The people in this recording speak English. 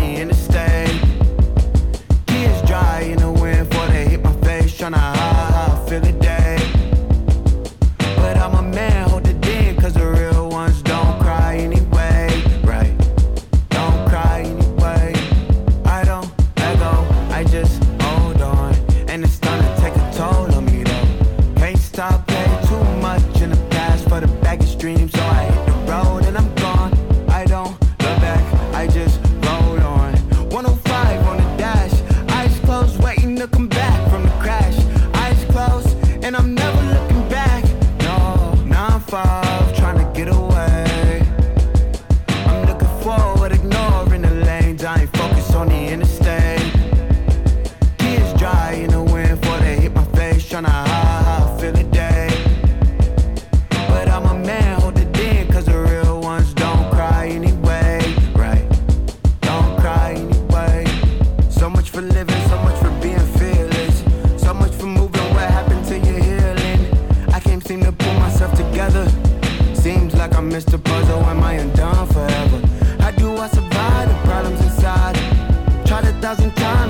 the interstate. Tears dry in the wind before they hit my face. Tryna hide how I feel today. But I'm a man, hold it in, cause the real ones don't cry anyway. Right, don't cry anyway. I don't let go, I just hold on. And it's starting to take a toll on me though. Can't stop playing too much in the past for the baggage dreams. So I hit the road and I'm gone. I don't look back, I just roll on. 105 on the dash, eyes closed, waiting to come back from the crash. Eyes closed, and I'm never looking back. No, 9-5, trying to get away. I'm looking forward, ignoring the lanes. I ain't focused on the interstate. Tears dry in the wind before they hit my face. Tryna hide how I feel today. But I'm a man, hold it in, cause the real ones don't cry anyway. Right, don't cry anyway. So much for living, so much for being fearless. So much for moving, what happened to your healing? I can't seem to pull myself together. Seems like I missed the puzzle, am I undone forever? How do I survive the problems inside? Tried 1,000 times